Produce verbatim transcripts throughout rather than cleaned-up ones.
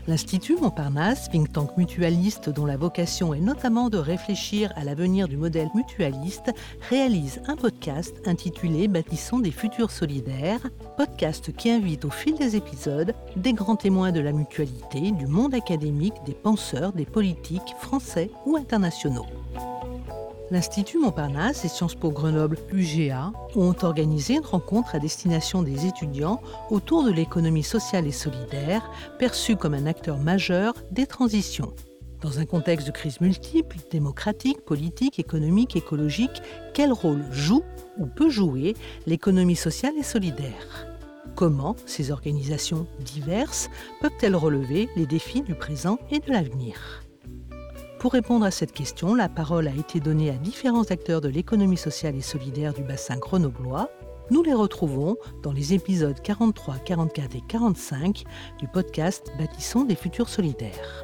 L'Institut Montparnasse, think tank mutualiste dont la vocation est notamment de réfléchir à l'avenir du modèle mutualiste, réalise un podcast intitulé « Bâtissons des futurs solidaires », podcast qui invite au fil des épisodes des grands témoins de la mutualité, du monde académique, des penseurs, des politiques français ou internationaux. L'Institut Montparnasse et Sciences Po Grenoble U G A ont organisé une rencontre à destination des étudiants autour de l'économie sociale et solidaire, perçue comme un acteur majeur des transitions. Dans un contexte de crise multiple, démocratique, politique, économique, écologique, quel rôle joue ou peut jouer l'économie sociale et solidaire ? Comment ces organisations diverses peuvent-elles relever les défis du présent et de l'avenir ? Pour répondre à cette question, la parole a été donnée à différents acteurs de l'économie sociale et solidaire du bassin grenoblois. Nous les retrouvons dans les épisodes quarante-trois, quarante-quatre et quarante-cinq du podcast Bâtissons des futurs solidaires.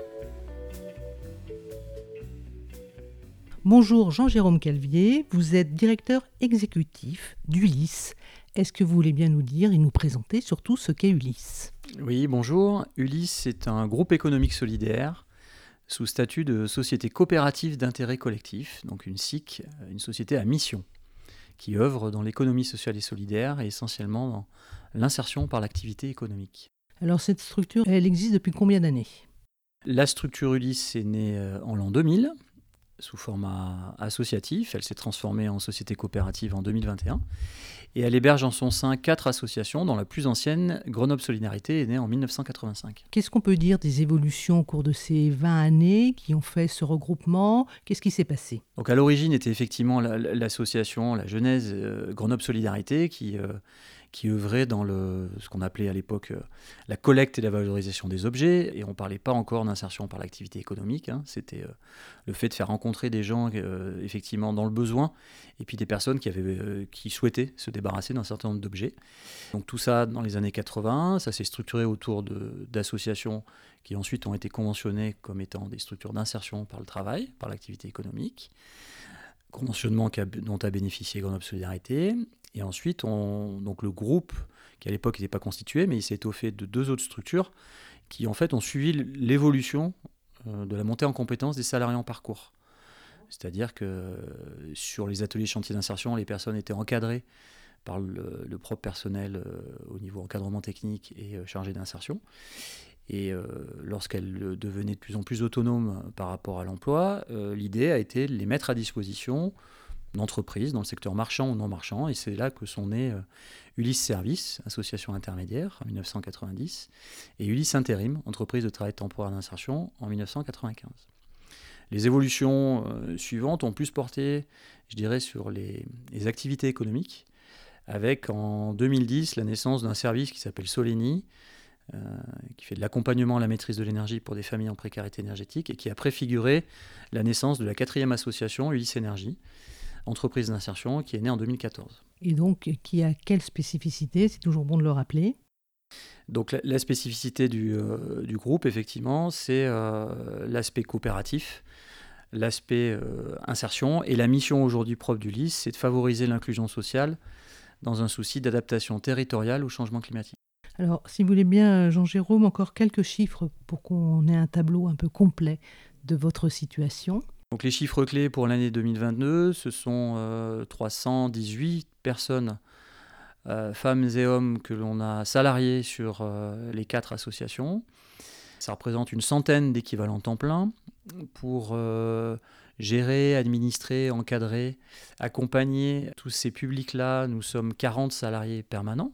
Bonjour Jean-Jérôme Calvier, vous êtes directeur exécutif d'Ulysse. Est-ce que vous voulez bien nous dire et nous présenter surtout ce qu'est Ulysse ? Oui, bonjour. Ulysse est un groupe économique solidaire sous statut de société coopérative d'intérêt collectif, donc une S I C, une société à mission, qui œuvre dans l'économie sociale et solidaire et essentiellement dans l'insertion par l'activité économique. Alors cette structure, elle existe depuis combien d'années ? La structure Ulysse est née en l'an deux mille, sous format associatif. Elle s'est transformée en société coopérative en deux mille vingt et un. Et elle héberge en son sein quatre associations, dont la plus ancienne, Grenoble Solidarité, est née en dix-neuf cent quatre-vingt-cinq. Qu'est-ce qu'on peut dire des évolutions au cours de ces vingt années qui ont fait ce regroupement ? Qu'est-ce qui s'est passé ? Donc à l'origine était effectivement la, la, l'association, la genèse euh, Grenoble Solidarité, qui, euh, qui œuvrait dans le, ce qu'on appelait à l'époque euh, la collecte et la valorisation des objets. Et on ne parlait pas encore d'insertion par l'activité économique. Hein. C'était euh, le fait de faire rencontrer des gens euh, effectivement dans le besoin, et puis des personnes qui, avaient, euh, qui souhaitaient se débarrasser d'un certain nombre d'objets. Donc tout ça dans les années quatre-vingts, ça s'est structuré autour de, d'associations qui ensuite ont été conventionnées comme étant des structures d'insertion par le travail, par l'activité économique. Conventionnement dont a bénéficié Grenoble Solidarité. Et ensuite, on, donc le groupe, qui à l'époque n'était pas constitué, mais il s'est étoffé de deux autres structures qui en fait ont suivi l'évolution de la montée en compétences des salariés en parcours. C'est-à-dire que sur les ateliers chantiers d'insertion, les personnes étaient encadrées par le, le propre personnel euh, au niveau encadrement technique et euh, chargé d'insertion. Et euh, lorsqu'elles devenaient de plus en plus autonomes par rapport à l'emploi, euh, l'idée a été de les mettre à disposition d'entreprises dans le secteur marchand ou non marchand. Et c'est là que sont nées euh, Ulysse Service, association intermédiaire, en dix-neuf cent quatre-vingt-dix, et Ulysse Intérim, entreprise de travail temporaire d'insertion, en dix-neuf cent quatre-vingt-quinze. Les évolutions euh, suivantes ont plus porté, je dirais, sur les, les activités économiques, avec en deux mille dix la naissance d'un service qui s'appelle Solénie, euh, qui fait de l'accompagnement à la maîtrise de l'énergie pour des familles en précarité énergétique et qui a préfiguré la naissance de la quatrième association, Ulysse Énergie, entreprise d'insertion, qui est née en deux mille quatorze. Et donc, qui a quelle spécificité ? C'est toujours bon de le rappeler. Donc la, la spécificité du, euh, du groupe, effectivement, c'est euh, l'aspect coopératif, l'aspect euh, insertion, et la mission aujourd'hui propre d'Ulysse, c'est de favoriser l'inclusion sociale dans un souci d'adaptation territoriale au changement climatique. Alors, si vous voulez bien, Jean-Jérôme, encore quelques chiffres pour qu'on ait un tableau un peu complet de votre situation. Donc les chiffres clés pour l'année deux mille vingt-deux, ce sont euh, trois cent dix-huit personnes, euh, femmes et hommes, que l'on a salariés sur euh, les quatre associations. Ça représente une centaine d'équivalents temps plein pour euh, gérer, administrer, encadrer, accompagner tous ces publics-là. Nous sommes quarante salariés permanents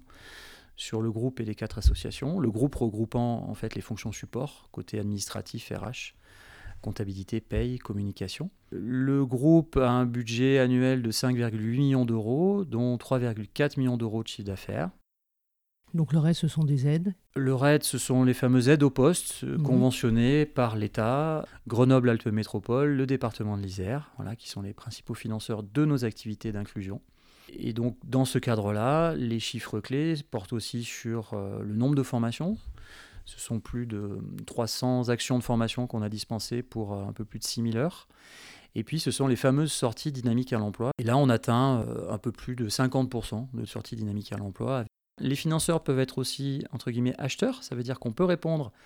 sur le groupe et les quatre associations. Le groupe regroupant en fait les fonctions support, côté administratif, R H, comptabilité, paye, communication. Le groupe a un budget annuel de cinq virgule huit millions d'euros, dont trois virgule quatre millions d'euros de chiffre d'affaires. Donc le reste, ce sont des aides. Le reste, ce sont les fameuses aides au poste mmh. conventionnées par l'État, Grenoble-Alpes Métropole, le département de l'Isère, voilà, qui sont les principaux financeurs de nos activités d'inclusion. Et donc, dans ce cadre-là, les chiffres clés portent aussi sur euh, le nombre de formations. Ce sont plus de trois cents actions de formation qu'on a dispensées pour euh, un peu plus de six mille heures. Et puis, ce sont les fameuses sorties dynamiques à l'emploi. Et là, on atteint euh, un peu plus de cinquante pour cent de sorties dynamiques à l'emploi. Les financeurs peuvent être aussi, entre guillemets, acheteurs. Ça veut dire qu'on peut répondre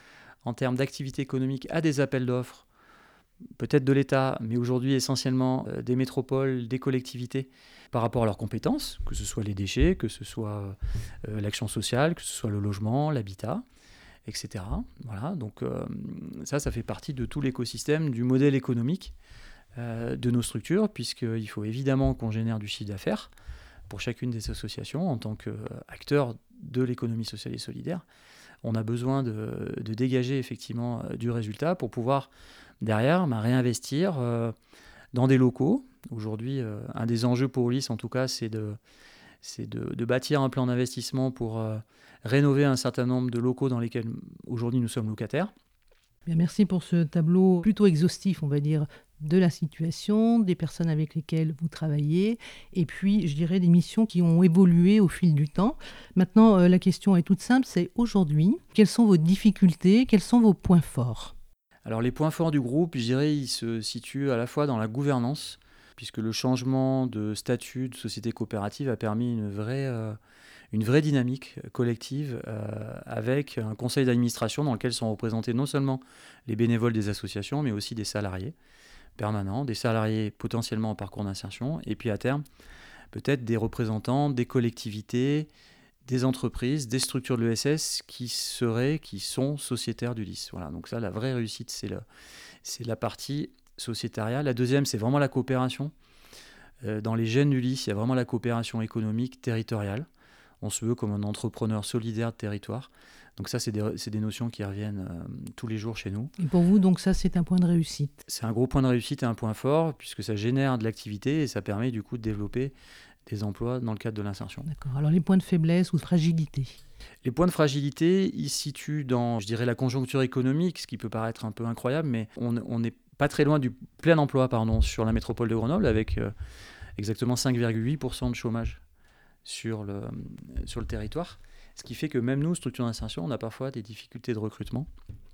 en termes d'activité économique à des appels d'offres, peut-être de l'État, mais aujourd'hui essentiellement euh, des métropoles, des collectivités, par rapport à leurs compétences, que ce soit les déchets, que ce soit euh, l'action sociale, que ce soit le logement, l'habitat, et cetera. Voilà, donc euh, ça, ça fait partie de tout l'écosystème du modèle économique euh, de nos structures, puisqu'il faut évidemment qu'on génère du chiffre d'affaires pour chacune des associations en tant qu'acteur de l'économie sociale et solidaire. On a besoin de, de dégager effectivement euh, du résultat pour pouvoir derrière bah, réinvestir euh, dans des locaux. Aujourd'hui, euh, un des enjeux pour Ulysse, en tout cas, c'est de, c'est de, de bâtir un plan d'investissement pour euh, rénover un certain nombre de locaux dans lesquels aujourd'hui nous sommes locataires. Bien, merci pour ce tableau plutôt exhaustif, on va dire, de la situation, des personnes avec lesquelles vous travaillez, et puis, je dirais, des missions qui ont évolué au fil du temps. Maintenant, euh, la question est toute simple, c'est aujourd'hui, quelles sont vos difficultés, quels sont vos points forts ? Alors, les points forts du groupe, je dirais, ils se situent à la fois dans la gouvernance, puisque le changement de statut de société coopérative a permis une vraie... Euh, une vraie dynamique collective euh, avec un conseil d'administration dans lequel sont représentés non seulement les bénévoles des associations, mais aussi des salariés permanents, des salariés potentiellement en parcours d'insertion, et puis à terme, peut-être des représentants des collectivités, des entreprises, des structures de l'E S S qui seraient, qui sont sociétaires d'Ulysse. Voilà, donc ça, la vraie réussite, c'est, le, c'est la partie sociétariale. La deuxième, c'est vraiment la coopération. Euh, dans les gènes d'Ulysse, il y a vraiment la coopération économique territoriale. On se veut comme un entrepreneur solidaire de territoire. Donc ça, c'est des, c'est des notions qui reviennent euh, tous les jours chez nous. Et pour vous, donc ça, c'est un point de réussite ? C'est un gros point de réussite et un point fort, puisque ça génère de l'activité et ça permet du coup de développer des emplois dans le cadre de l'insertion. D'accord. Alors les points de faiblesse ou de fragilité ? Les points de fragilité, ils se situent dans, je dirais, la conjoncture économique, ce qui peut paraître un peu incroyable, mais on n'est pas très loin du plein emploi pardon, sur la métropole de Grenoble, avec euh, exactement cinq virgule huit pour cent de chômage sur le, sur le territoire. Ce qui fait que même nous, structure d'insertion, on a parfois des difficultés de recrutement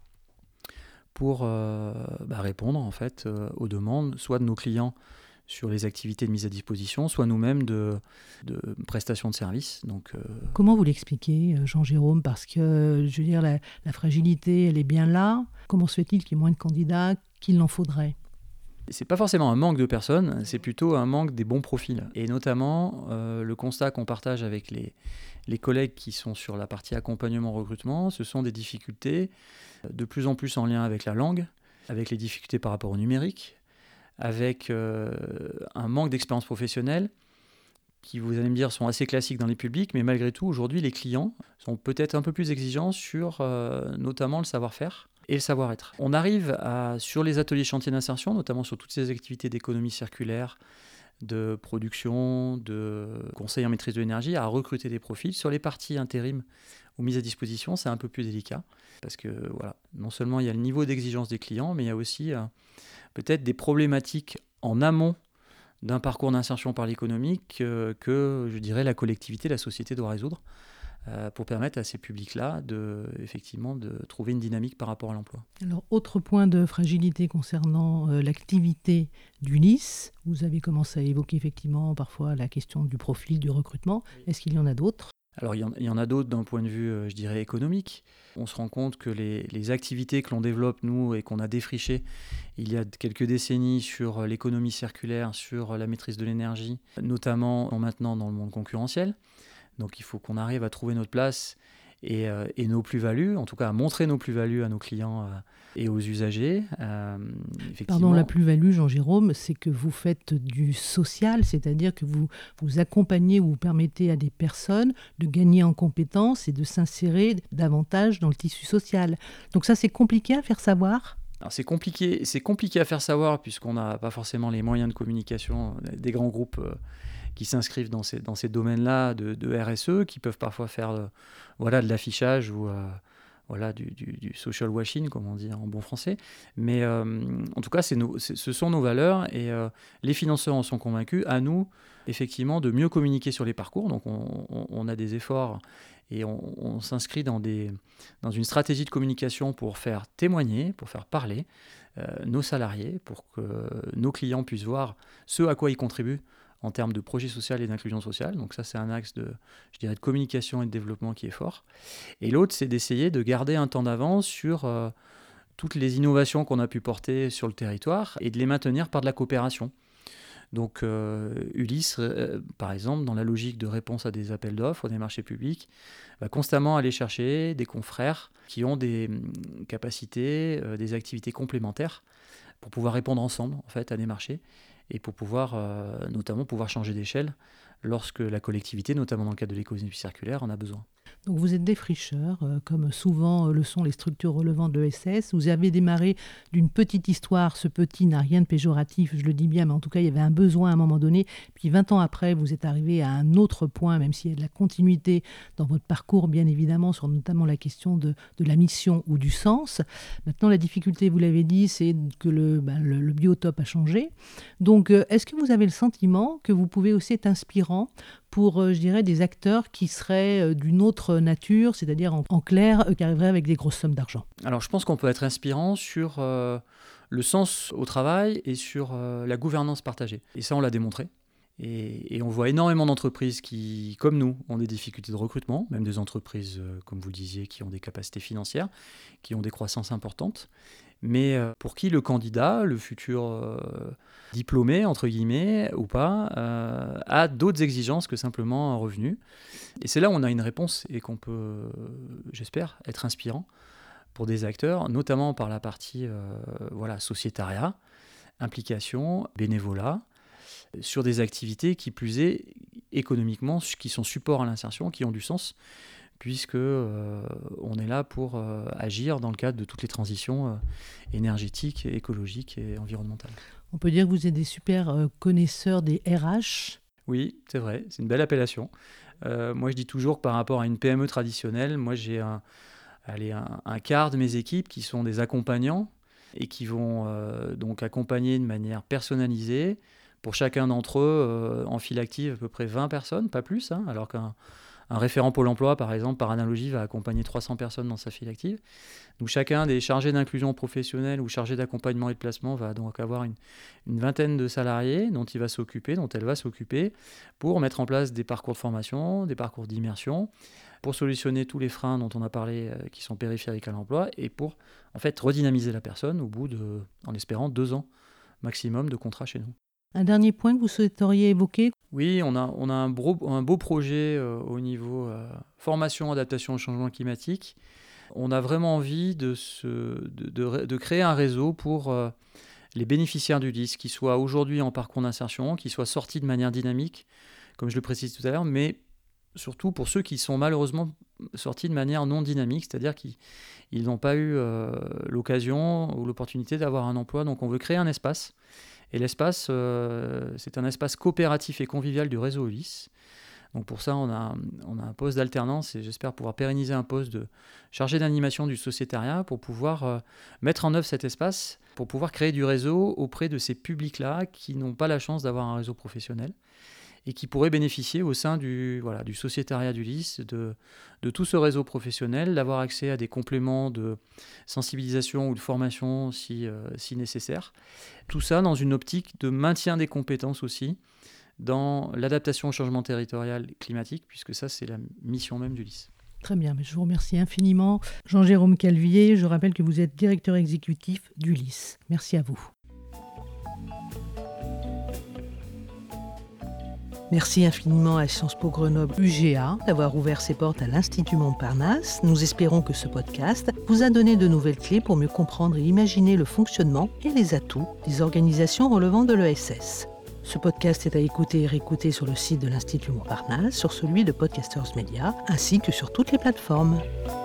pour euh, bah, répondre en fait, euh, aux demandes, soit de nos clients sur les activités de mise à disposition, soit nous-mêmes de, de prestations de services. Donc, euh... Comment vous l'expliquez, Jean-Jérôme ? Parce que, je veux dire, la, la fragilité, elle est bien là. Comment se fait-il qu'il y ait moins de candidats qu'il en faudrait ? C'est pas forcément un manque de personnes, c'est plutôt un manque des bons profils. Et notamment, euh, le constat qu'on partage avec les, les collègues qui sont sur la partie accompagnement-recrutement, ce sont des difficultés de plus en plus en lien avec la langue, avec les difficultés par rapport au numérique, avec euh, un manque d'expérience professionnelle qui, vous allez me dire, sont assez classiques dans les publics, mais malgré tout, aujourd'hui, les clients sont peut-être un peu plus exigeants sur euh, notamment le savoir-faire et le savoir-être. On arrive à, sur les ateliers chantiers d'insertion, notamment sur toutes ces activités d'économie circulaire, de production, de conseil en maîtrise de l'énergie, à recruter des profils. Sur les parties intérim ou mises à disposition, c'est un peu plus délicat, parce que voilà, non seulement il y a le niveau d'exigence des clients, mais il y a aussi euh, peut-être des problématiques en amont d'un parcours d'insertion par l'économique euh, que, je dirais, la collectivité, la société doit résoudre euh, pour permettre à ces publics-là de, effectivement, de trouver une dynamique par rapport à l'emploi. Alors, autre point de fragilité concernant euh, l'activité d'Ulysse, vous avez commencé à évoquer effectivement parfois la question du profil, du recrutement. Est-ce qu'il y en a d'autres ? Alors, il y en, il y en a d'autres d'un point de vue, euh, je dirais, économique. On se rend compte que les, les activités que l'on développe, nous, et qu'on a défrichées il y a quelques décennies sur l'économie circulaire, sur la maîtrise de l'énergie, notamment maintenant dans le monde concurrentiel. Donc, il faut qu'on arrive à trouver notre place et, euh, et nos plus-values, en tout cas à montrer nos plus-values à nos clients euh, et aux usagers. Euh, Pardon, la plus-value, Jean-Jérôme, c'est que vous faites du social, c'est-à-dire que vous, vous accompagnez ou vous permettez à des personnes de gagner en compétences et de s'insérer davantage dans le tissu social. Donc ça, c'est compliqué à faire savoir ? Alors c'est compliqué, c'est compliqué à faire savoir puisqu'on n'a pas forcément les moyens de communication des grands groupes euh, qui s'inscrivent dans ces, dans ces domaines-là de, de R S E, qui peuvent parfois faire euh, voilà, de l'affichage ou euh, voilà, du, du, du social washing, comme on dit en bon français. Mais euh, en tout cas, c'est nos, c'est, ce sont nos valeurs et euh, les financeurs en sont convaincus. À nous, effectivement, de mieux communiquer sur les parcours. Donc on, on, on a des efforts et on, on s'inscrit dans, des, dans une stratégie de communication pour faire témoigner, pour faire parler euh, nos salariés, pour que nos clients puissent voir ce à quoi ils contribuent en termes de projet social et d'inclusion sociale. Donc ça, c'est un axe de, je dirais, de communication et de développement qui est fort. Et l'autre, c'est d'essayer de garder un temps d'avance sur euh, toutes les innovations qu'on a pu porter sur le territoire et de les maintenir par de la coopération. Donc euh, Ulysse, euh, par exemple, dans la logique de réponse à des appels d'offres, des marchés publics, va constamment aller chercher des confrères qui ont des hum, capacités, euh, des activités complémentaires pour pouvoir répondre ensemble en fait, à des marchés et pour pouvoir euh, notamment pouvoir changer d'échelle lorsque la collectivité, notamment dans le cadre de l'économie circulaire, en a besoin. Donc vous êtes défricheur, euh, comme souvent euh, le sont les structures relevant de l'E S S. Vous avez démarré d'une petite histoire. Ce petit n'a rien de péjoratif, je le dis bien, mais en tout cas, il y avait un besoin à un moment donné. Puis vingt ans après, vous êtes arrivé à un autre point, même s'il y a de la continuité dans votre parcours, bien évidemment, sur notamment la question de, de la mission ou du sens. Maintenant, la difficulté, vous l'avez dit, c'est que le, ben, le, le biotope a changé. Donc, euh, est-ce que vous avez le sentiment que vous pouvez aussi être inspirant pour, euh, je dirais, des acteurs qui seraient euh, d'une autre nature, c'est-à-dire en, en clair, euh, qui arriveraient avec des grosses sommes d'argent? Alors je pense qu'on peut être inspirant sur euh, le sens au travail et sur euh, la gouvernance partagée. Et ça, on l'a démontré. Et, et on voit énormément d'entreprises qui, comme nous, ont des difficultés de recrutement, même des entreprises, euh, comme vous le disiez, qui ont des capacités financières, qui ont des croissances importantes, mais euh, pour qui le candidat, le futur euh, diplômé, entre guillemets, ou pas, euh, a d'autres exigences que simplement un revenu. Et c'est là où on a une réponse et qu'on peut, euh, j'espère, être inspirant pour des acteurs, notamment par la partie euh, voilà, sociétariat, implication, bénévolat, sur des activités qui plus est économiquement, qui sont support à l'insertion, qui ont du sens, puisque euh, on est là pour euh, agir dans le cadre de toutes les transitions euh, énergétiques, écologiques et environnementales. On peut dire que vous êtes des super euh, connaisseurs des R H. Oui, c'est vrai, c'est une belle appellation. Euh, moi, je dis toujours que par rapport à une P M E traditionnelle, moi j'ai un, allez, un, un quart de mes équipes qui sont des accompagnants et qui vont euh, donc accompagner de manière personnalisée. Pour chacun d'entre eux, euh, en file active, à peu près vingt personnes, pas plus, hein, alors qu'un un référent Pôle emploi, par exemple, par analogie, va accompagner trois cents personnes dans sa file active. Donc chacun des chargés d'inclusion professionnelle ou chargés d'accompagnement et de placement va donc avoir une, une vingtaine de salariés dont il va s'occuper, dont elle va s'occuper, pour mettre en place des parcours de formation, des parcours d'immersion, pour solutionner tous les freins dont on a parlé, euh, qui sont périphériques à l'emploi, et pour en fait redynamiser la personne au bout de, en espérant, deux ans maximum de contrat chez nous. Un dernier point que vous souhaiteriez évoquer? Oui, on a, on a un, beau, un beau projet euh, au niveau euh, formation, adaptation au changement climatique. On a vraiment envie de, se, de, de, de créer un réseau pour euh, les bénéficiaires du L I S, qui soient aujourd'hui en parcours d'insertion, qui soient sortis de manière dynamique, comme je le précise tout à l'heure, mais surtout pour ceux qui sont malheureusement sortis de manière non dynamique, c'est-à-dire qu'ils n'ont pas eu euh, l'occasion ou l'opportunité d'avoir un emploi. Donc on veut créer un espace. Et l'espace, euh, c'est un espace coopératif et convivial du réseau Ulysse. Donc pour ça, on a, on a un poste d'alternance et j'espère pouvoir pérenniser un poste de chargé d'animation du sociétariat pour pouvoir euh, mettre en œuvre cet espace, pour pouvoir créer du réseau auprès de ces publics-là qui n'ont pas la chance d'avoir un réseau professionnel et qui pourraient bénéficier au sein du, voilà, du sociétariat d'Ulysse, de, de tout ce réseau professionnel, d'avoir accès à des compléments de sensibilisation ou de formation si, euh, si nécessaire. Tout ça dans une optique de maintien des compétences aussi, dans l'adaptation au changement territorial climatique, puisque ça, c'est la mission même d'Ulysse. Très bien, je vous remercie infiniment. Jean-Jérôme Calvier, je rappelle que vous êtes directeur exécutif d'Ulysse. Merci à vous. Merci infiniment à Sciences Po Grenoble U G A d'avoir ouvert ses portes à l'Institut Montparnasse. Nous espérons que ce podcast vous a donné de nouvelles clés pour mieux comprendre et imaginer le fonctionnement et les atouts des organisations relevant de l'E S S. Ce podcast est à écouter et réécouter sur le site de l'Institut Montparnasse, sur celui de Podcasters Media, ainsi que sur toutes les plateformes.